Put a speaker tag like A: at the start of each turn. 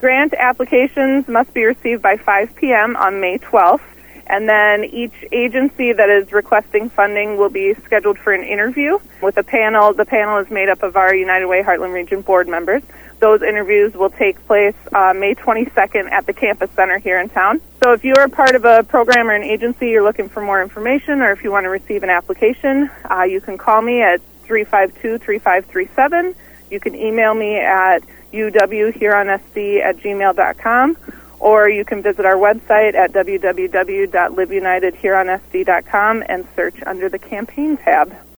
A: Grant applications must be received by 5 p.m. on May 12th, and then each agency that is requesting funding will be scheduled for an interview with a panel. The panel is made up of our United Way Heartland Region board members. Those interviews will take place May 22nd at the Campus Center here in town. So if you are part of a program or an agency, you're looking for more information, or if you want to receive an application, you can call me at 352-3537. You can email me at uwhuronSD@gmail.com, or you can visit our website at www.liveunitedhuronSD.com and search under the campaign tab.